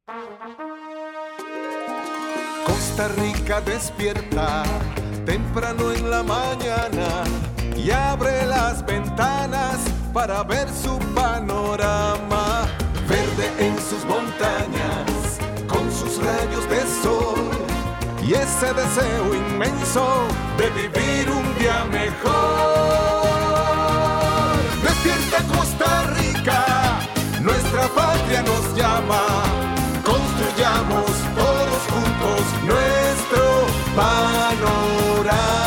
Costa Rica despierta temprano en la mañana y abre las ventanas para ver su panorama. Verde en sus montañas, con sus rayos de sol y ese deseo inmenso de vivir un día mejor. Despierta Costa Rica, nuestra patria nos llama. Construyamos todos juntos nuestro panorama.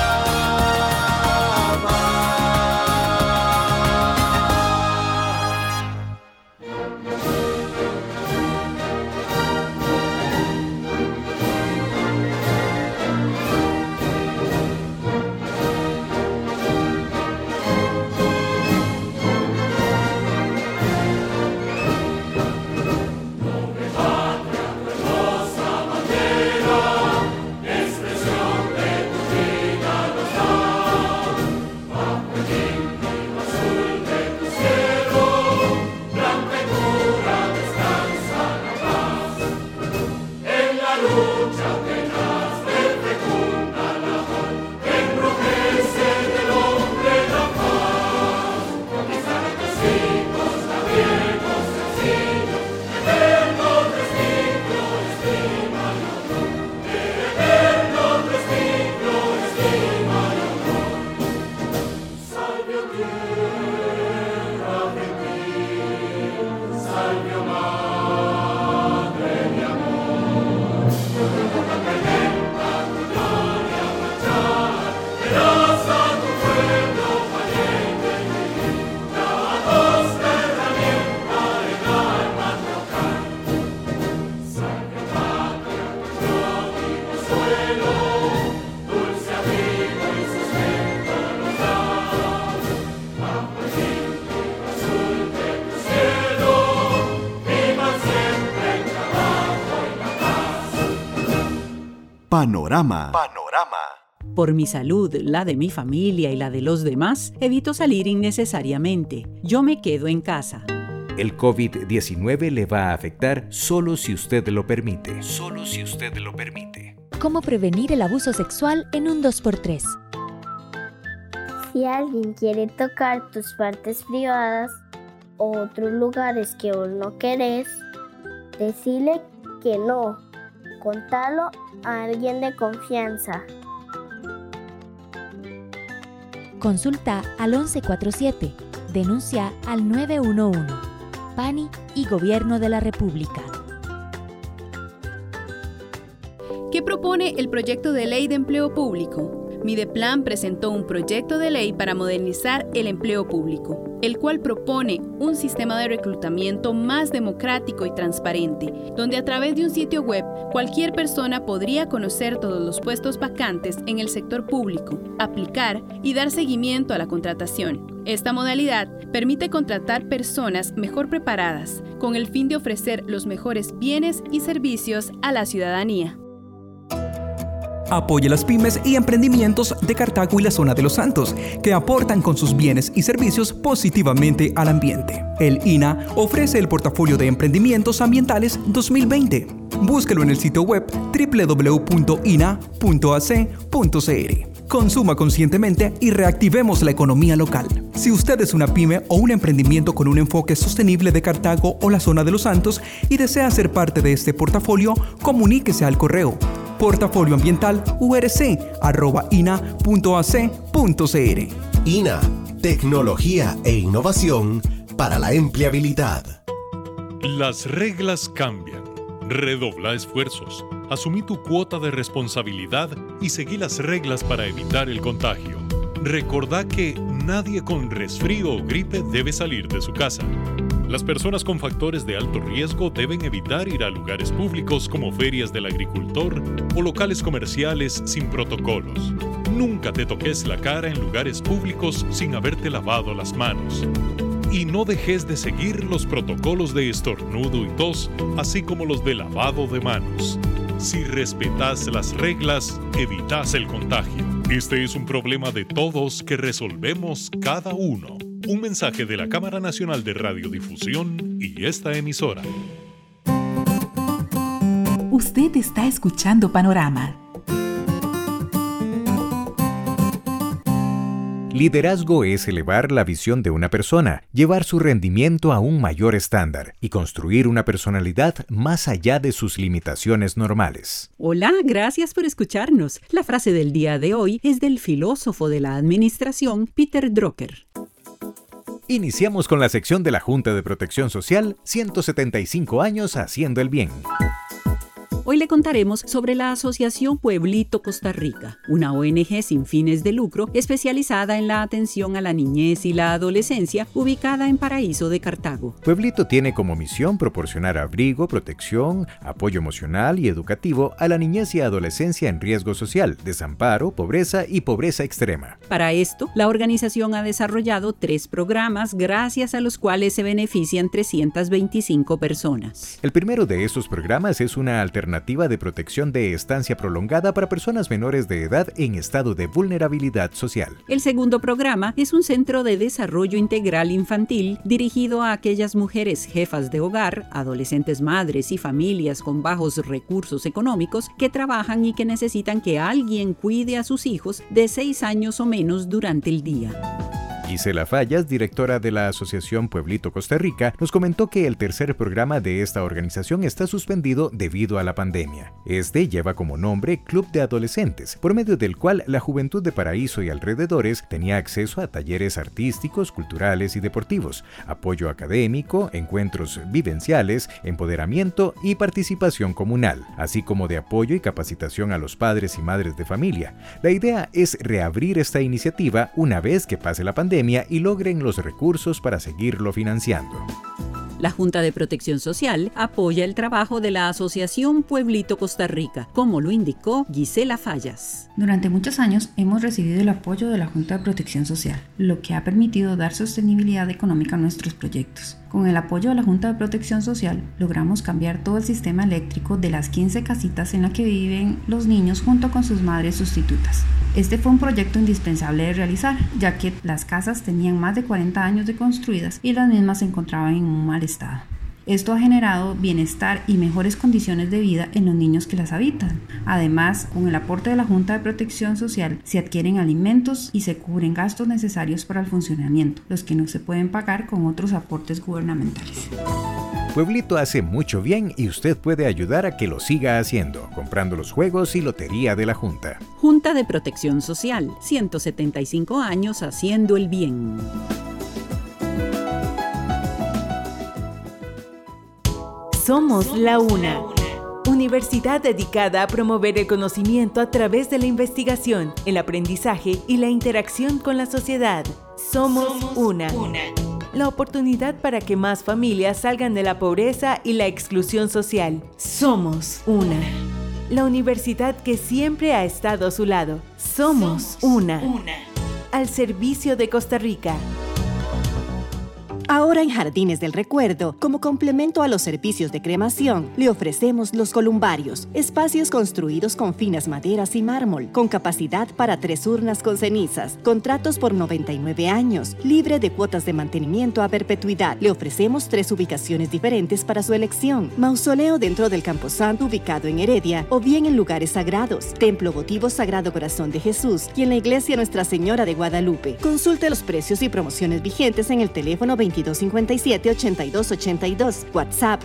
Panorama. Por mi salud, la de mi familia y la de los demás, evito salir innecesariamente. Yo me quedo en casa. El COVID-19 le va a afectar solo si usted lo permite. ¿Cómo prevenir el abuso sexual en un 2x3? Si alguien quiere tocar tus partes privadas o otros lugares que vos no querés, decile que no. Contalo a alguien de confianza. Consulta al 1147. Denuncia al 911. PANI y Gobierno de la República. ¿Qué propone el proyecto de ley de empleo público? Mideplan presentó un proyecto de ley para modernizar el empleo público, el cual propone un sistema de reclutamiento más democrático y transparente, donde a través de un sitio web cualquier persona podría conocer todos los puestos vacantes en el sector público, aplicar y dar seguimiento a la contratación. Esta modalidad permite contratar personas mejor preparadas, con el fin de ofrecer los mejores bienes y servicios a la ciudadanía. Apoya las pymes y emprendimientos de Cartago y la zona de Los Santos, que aportan con sus bienes y servicios positivamente al ambiente. El INA ofrece el portafolio de emprendimientos ambientales 2020. Búsquelo en el sitio web www.ina.ac.cr. Consuma conscientemente y reactivemos la economía local. Si usted es una pyme o un emprendimiento con un enfoque sostenible de Cartago o la zona de Los Santos y desea ser parte de este portafolio, comuníquese al correo portafolioambiental.urc@ina.ac.cr. INA, tecnología e innovación para la empleabilidad. Las reglas cambian. Redobla esfuerzos. Asumí tu cuota de responsabilidad y seguí las reglas para evitar el contagio. Recordá que nadie con resfrío o gripe debe salir de su casa. Las personas con factores de alto riesgo deben evitar ir a lugares públicos como ferias del agricultor o locales comerciales sin protocolos. Nunca te toques la cara en lugares públicos sin haberte lavado las manos. Y no dejes de seguir los protocolos de estornudo y tos, así como los de lavado de manos. Si respetas las reglas, evitas el contagio. Este es un problema de todos que resolvemos cada uno. Un mensaje de la Cámara Nacional de Radiodifusión y esta emisora. Usted está escuchando Panorama. Liderazgo es elevar la visión de una persona, llevar su rendimiento a un mayor estándar y construir una personalidad más allá de sus limitaciones normales. Hola, gracias por escucharnos. La frase del día de hoy es del filósofo de la administración Peter Drucker. Iniciamos con la sección de la Junta de Protección Social, 175 años haciendo el bien. Hoy le contaremos sobre la Asociación Pueblito Costa Rica, una ONG sin fines de lucro especializada en la atención a la niñez y la adolescencia, ubicada en Paraíso de Cartago. Pueblito tiene como misión proporcionar abrigo, protección, apoyo emocional y educativo a la niñez y adolescencia en riesgo social, desamparo, pobreza y pobreza extrema. Para esto, la organización ha desarrollado 3 programas gracias a los cuales se benefician 325 personas. El primero de estos programas es una alternativa de protección de estancia prolongada para personas menores de edad en estado de vulnerabilidad social. El segundo programa es un centro de desarrollo integral infantil dirigido a aquellas mujeres jefas de hogar, adolescentes madres y familias con bajos recursos económicos que trabajan y que necesitan que alguien cuide a sus hijos de 6 años o menos durante el día. Gisela Fallas, directora de la Asociación Pueblito Costa Rica, nos comentó que el tercer programa de esta organización está suspendido debido a la pandemia. Este lleva como nombre Club de Adolescentes, por medio del cual la juventud de Paraíso y alrededores tenía acceso a talleres artísticos, culturales y deportivos, apoyo académico, encuentros vivenciales, empoderamiento y participación comunal, así como de apoyo y capacitación a los padres y madres de familia. La idea es reabrir esta iniciativa una vez que pase la pandemia y logren los recursos para seguirlo financiando. La Junta de Protección Social apoya el trabajo de la Asociación Pueblito Costa Rica, como lo indicó Gisela Fallas. Durante muchos años hemos recibido el apoyo de la Junta de Protección Social, lo que ha permitido dar sostenibilidad económica a nuestros proyectos. Con el apoyo de la Junta de Protección Social, logramos cambiar todo el sistema eléctrico de las 15 casitas en las que viven los niños junto con sus madres sustitutas. Este fue un proyecto indispensable de realizar, ya que las casas tenían más de 40 años de construidas y las mismas se encontraban en un mal estado. Esto ha generado bienestar y mejores condiciones de vida en los niños que las habitan. Además, con el aporte de la Junta de Protección Social, se adquieren alimentos y se cubren gastos necesarios para el funcionamiento, los que no se pueden pagar con otros aportes gubernamentales. Pueblito hace mucho bien y usted puede ayudar a que lo siga haciendo, comprando los juegos y lotería de la Junta. Junta de Protección Social, 175 años haciendo el bien. Somos la UNA, universidad dedicada a promover el conocimiento a través de la investigación, el aprendizaje y la interacción con la sociedad. Somos UNA. La oportunidad para que más familias salgan de la pobreza y la exclusión social. Somos UNA. La universidad que siempre ha estado a su lado. Somos UNA. Al servicio de Costa Rica. Ahora en Jardines del Recuerdo, como complemento a los servicios de cremación, le ofrecemos los columbarios, espacios construidos con finas maderas y mármol, con capacidad para 3 urnas con cenizas, contratos por 99 años, libre de cuotas de mantenimiento a perpetuidad. Le ofrecemos 3 ubicaciones diferentes para su elección: mausoleo dentro del Camposanto ubicado en Heredia, o bien en lugares sagrados, Templo Votivo Sagrado Corazón de Jesús y en la Iglesia Nuestra Señora de Guadalupe. Consulte los precios y promociones vigentes en el teléfono 2257-8282, WhatsApp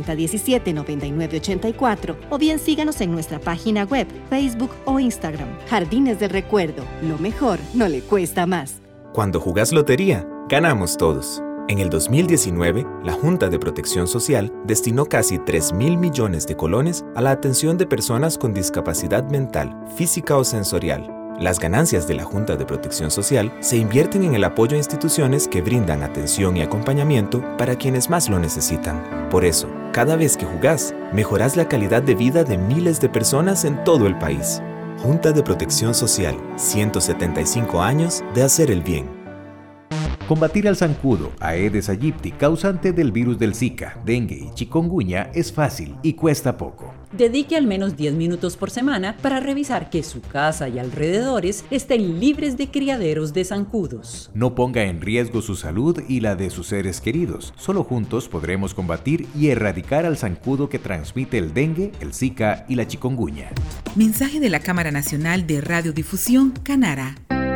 6017-9984 o bien síganos en nuestra página web, Facebook o Instagram. Jardines del Recuerdo, lo mejor no le cuesta más. Cuando jugás lotería, ganamos todos. En el 2019, la Junta de Protección Social destinó casi 3.000 millones de colones a la atención de personas con discapacidad mental, física o sensorial. Las ganancias de la Junta de Protección Social se invierten en el apoyo a instituciones que brindan atención y acompañamiento para quienes más lo necesitan. Por eso, cada vez que jugás, mejorás la calidad de vida de miles de personas en todo el país. Junta de Protección Social, 175 años de hacer el bien. Combatir al zancudo, Aedes aegypti, causante del virus del Zika, dengue y chikungunya, es fácil y cuesta poco. Dedique al menos 10 minutos por semana para revisar que su casa y alrededores estén libres de criaderos de zancudos. No ponga en riesgo su salud y la de sus seres queridos. Solo juntos podremos combatir y erradicar al zancudo que transmite el dengue, el zika y la chikungunya. Mensaje de la Cámara Nacional de Radiodifusión, Canara.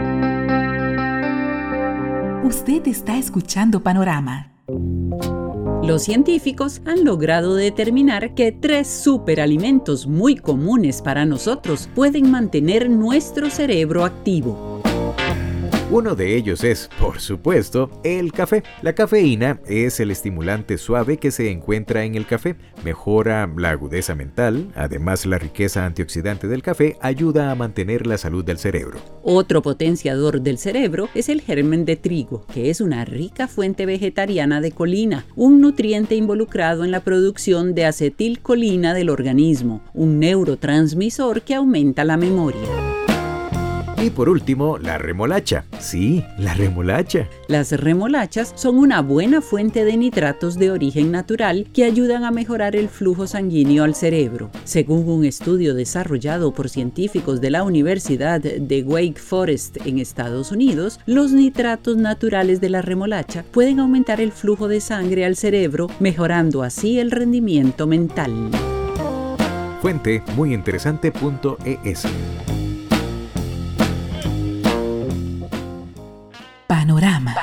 Usted está escuchando Panorama. Los científicos han logrado determinar que 3 superalimentos muy comunes para nosotros pueden mantener nuestro cerebro activo. Uno de ellos es, por supuesto, el café. La cafeína es el estimulante suave que se encuentra en el café. Mejora la agudeza mental. Además, la riqueza antioxidante del café ayuda a mantener la salud del cerebro. Otro potenciador del cerebro es el germen de trigo, que es una rica fuente vegetariana de colina, un nutriente involucrado en la producción de acetilcolina del organismo, un neurotransmisor que aumenta la memoria. Y por último, la remolacha. Sí, la remolacha. Las remolachas son una buena fuente de nitratos de origen natural que ayudan a mejorar el flujo sanguíneo al cerebro. Según un estudio desarrollado por científicos de la Universidad de Wake Forest en Estados Unidos, los nitratos naturales de la remolacha pueden aumentar el flujo de sangre al cerebro, mejorando así el rendimiento mental. Fuente muyinteresante.es. Panorama.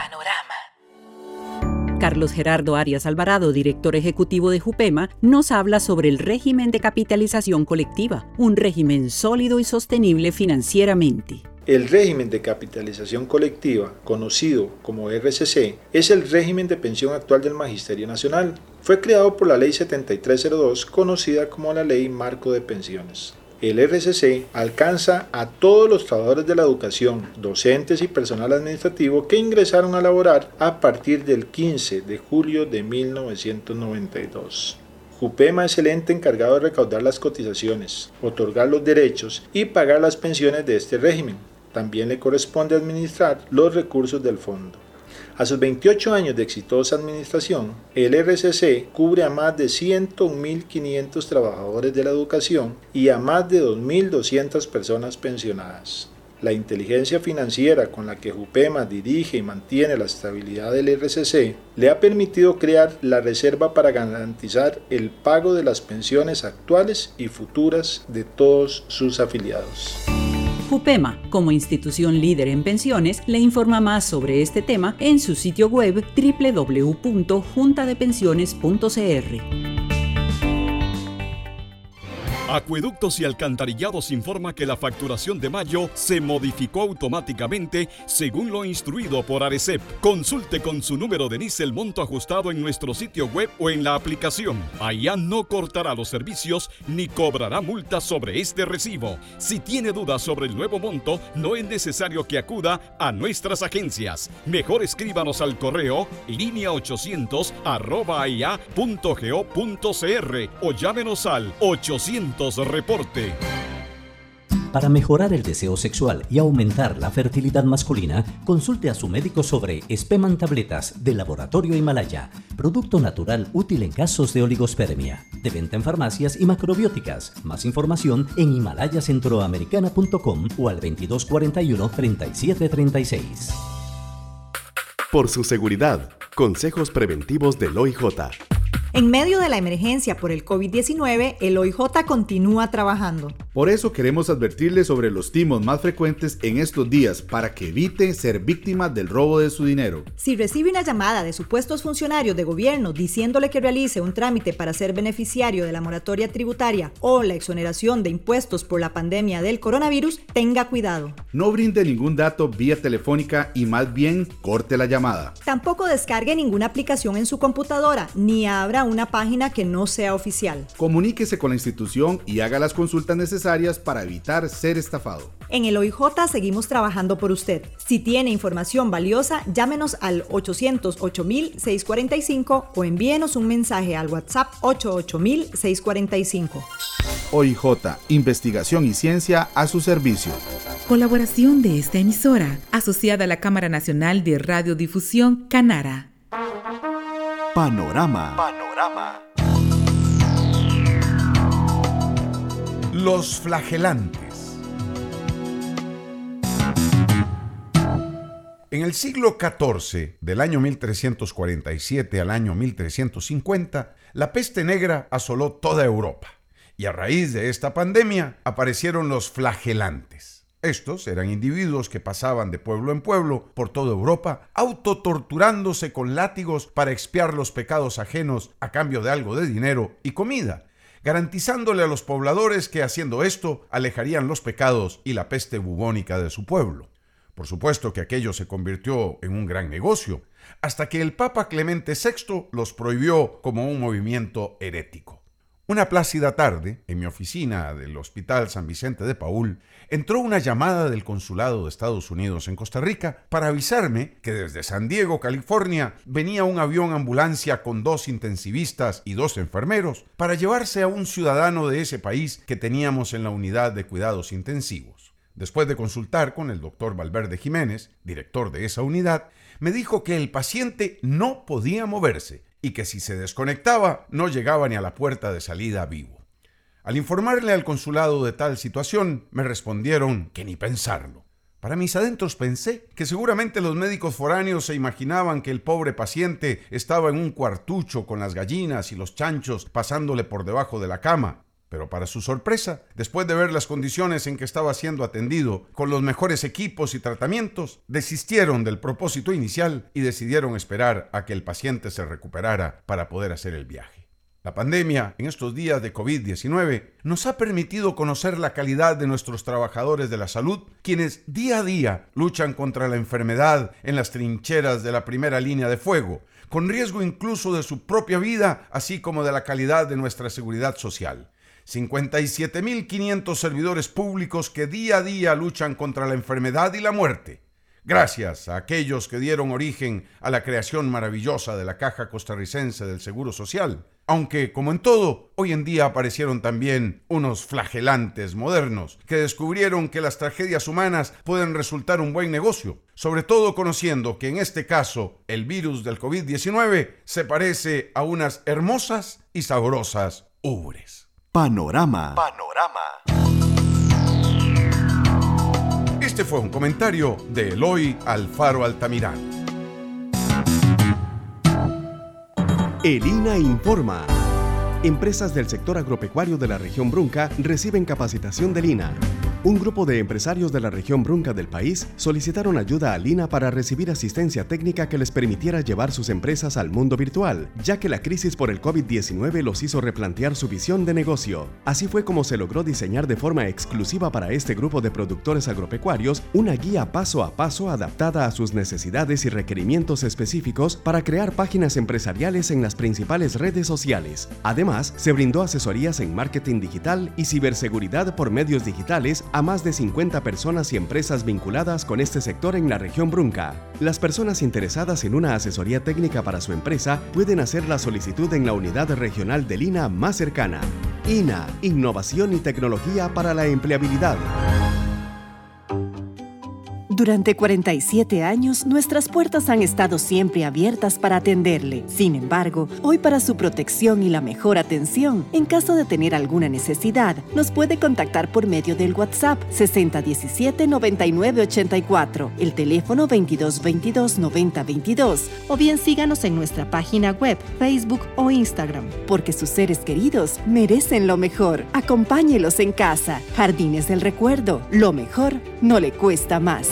Carlos Gerardo Arias Alvarado, director ejecutivo de Jupema, nos habla sobre el régimen de capitalización colectiva, un régimen sólido y sostenible financieramente. El régimen de capitalización colectiva, conocido como RCC, es el régimen de pensión actual del Magisterio Nacional. Fue creado por la Ley 7302, conocida como la Ley Marco de Pensiones. El RCC alcanza a todos los trabajadores de la educación, docentes y personal administrativo que ingresaron a laborar a partir del 15 de julio de 1992. Jupema es el ente encargado de recaudar las cotizaciones, otorgar los derechos y pagar las pensiones de este régimen. También le corresponde administrar los recursos del fondo. A sus 28 años de exitosa administración, el RCC cubre a más de 101.500 trabajadores de la educación y a más de 2.200 personas pensionadas. La inteligencia financiera con la que Jupema dirige y mantiene la estabilidad del RCC le ha permitido crear la reserva para garantizar el pago de las pensiones actuales y futuras de todos sus afiliados. Jupema, como institución líder en pensiones, le informa más sobre este tema en su sitio web www.juntadepensiones.cr. Acueductos y Alcantarillados informa que la facturación de mayo se modificó automáticamente según lo instruido por Arecep. Consulte con su número de NIS el monto ajustado en nuestro sitio web o en la aplicación. Allá no cortará los servicios ni cobrará multas sobre este recibo. Si tiene dudas sobre el nuevo monto, no es necesario que acuda a nuestras agencias. Mejor escríbanos al correo linea800@ia.go.cr o llámenos al 800 reporte. Para mejorar el deseo sexual y aumentar la fertilidad masculina, consulte a su médico sobre Speman Tabletas de Laboratorio Himalaya, producto natural útil en casos de oligospermia. De venta en farmacias y macrobióticas. Más información en himalayacentroamericana.com o al 2241-3736. Por su seguridad, consejos preventivos del OIJ. En medio de la emergencia por el COVID-19, el OIJ continúa trabajando. Por eso queremos advertirle sobre los timos más frecuentes en estos días para que evite ser víctima del robo de su dinero. Si recibe una llamada de supuestos funcionarios de gobierno diciéndole que realice un trámite para ser beneficiario de la moratoria tributaria o la exoneración de impuestos por la pandemia del coronavirus, tenga cuidado. No brinde ningún dato vía telefónica y más bien corte la llamada. Tampoco descargue ninguna aplicación en su computadora ni abra una página que no sea oficial. Comuníquese con la institución y haga las consultas necesarias para evitar ser estafado. En el OIJ seguimos trabajando por usted. Si tiene información valiosa, llámenos al 808-645 o envíenos un mensaje al WhatsApp 88000-645. OIJ, investigación y ciencia a su servicio. Colaboración de esta emisora, asociada a la Cámara Nacional de Radiodifusión, Canara. Panorama. Los flagelantes. En el siglo XIV, del año 1347 al año 1350, la peste negra asoló toda Europa. Y a raíz de esta pandemia aparecieron los flagelantes. Estos eran individuos que pasaban de pueblo en pueblo por toda Europa, autotorturándose con látigos para expiar los pecados ajenos a cambio de algo de dinero y comida, garantizándole a los pobladores que haciendo esto alejarían los pecados y la peste bubónica de su pueblo. Por supuesto que aquello se convirtió en un gran negocio, hasta que el Papa Clemente VI los prohibió como un movimiento herético. Una plácida tarde, en mi oficina del Hospital San Vicente de Paúl, entró una llamada del Consulado de Estados Unidos en Costa Rica para avisarme que desde San Diego, California, venía un avión ambulancia con 2 intensivistas y 2 enfermeros para llevarse a un ciudadano de ese país que teníamos en la unidad de cuidados intensivos. Después de consultar con el doctor Valverde Jiménez, director de esa unidad, me dijo que el paciente no podía moverse y que si se desconectaba no llegaba ni a la puerta de salida vivo. Al informarle al consulado de tal situación, me respondieron que ni pensarlo. Para mis adentros pensé que seguramente los médicos foráneos se imaginaban que el pobre paciente estaba en un cuartucho con las gallinas y los chanchos pasándole por debajo de la cama. Pero para su sorpresa, después de ver las condiciones en que estaba siendo atendido, con los mejores equipos y tratamientos, desistieron del propósito inicial y decidieron esperar a que el paciente se recuperara para poder hacer el viaje. La pandemia, en estos días de COVID-19, nos ha permitido conocer la calidad de nuestros trabajadores de la salud, quienes día a día luchan contra la enfermedad en las trincheras de la primera línea de fuego, con riesgo incluso de su propia vida, así como de la calidad de nuestra seguridad social. 57.500 servidores públicos que día a día luchan contra la enfermedad y la muerte. Gracias a aquellos que dieron origen a la creación maravillosa de la Caja Costarricense del Seguro Social. Aunque, como en todo, hoy en día aparecieron también unos flagelantes modernos que descubrieron que las tragedias humanas pueden resultar un buen negocio, sobre todo conociendo que en este caso el virus del COVID-19 se parece a unas hermosas y sabrosas ubres. Panorama. Este fue un comentario de Eloy Alfaro Altamirano. El INA informa. Empresas del sector agropecuario de la región Brunca reciben capacitación del INA. Un grupo de empresarios de la región Brunca del país solicitaron ayuda al INA para recibir asistencia técnica que les permitiera llevar sus empresas al mundo virtual, ya que la crisis por el COVID-19 los hizo replantear su visión de negocio. Así fue como se logró diseñar de forma exclusiva para este grupo de productores agropecuarios una guía paso a paso adaptada a sus necesidades y requerimientos específicos para crear páginas empresariales en las principales redes sociales. Además, se brindó asesorías en marketing digital y ciberseguridad por medios digitales a más de 50 personas y empresas vinculadas con este sector en la región Brunca. Las personas interesadas en una asesoría técnica para su empresa pueden hacer la solicitud en la unidad regional del INA más cercana. INA, Innovación y Tecnología para la Empleabilidad. Durante 47 años, nuestras puertas han estado siempre abiertas para atenderle. Sin embargo, hoy para su protección y la mejor atención, en caso de tener alguna necesidad, nos puede contactar por medio del WhatsApp 6017-9984, el teléfono 2222-9022, o bien síganos en nuestra página web, Facebook o Instagram, porque sus seres queridos merecen lo mejor. Acompáñelos en casa. Jardines del Recuerdo, lo mejor no le cuesta más.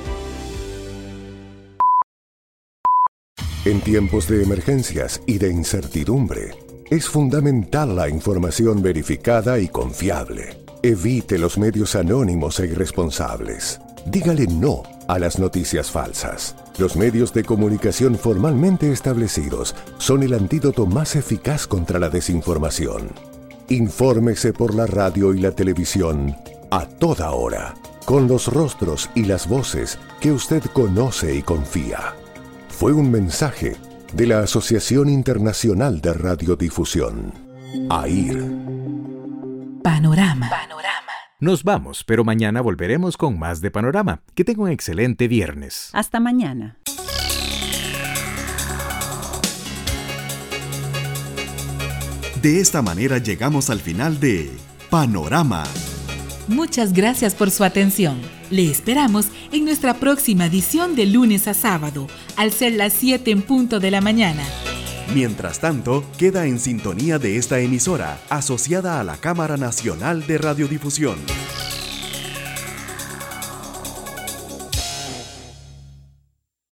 En tiempos de emergencias y de incertidumbre, es fundamental la información verificada y confiable. Evite los medios anónimos e irresponsables. Dígale no a las noticias falsas. Los medios de comunicación formalmente establecidos son el antídoto más eficaz contra la desinformación. Infórmese por la radio y la televisión a toda hora, con los rostros y las voces que usted conoce y confía. Fue un mensaje de la Asociación Internacional de Radiodifusión, AIR. Panorama. Nos vamos, pero mañana volveremos con más de Panorama. Que tenga un excelente viernes. Hasta mañana. De esta manera llegamos al final de Panorama. Muchas gracias por su atención. Le esperamos en nuestra próxima edición de lunes a sábado, al ser las 7 en punto de la mañana. Mientras tanto, queda en sintonía de esta emisora, asociada a la Cámara Nacional de Radiodifusión.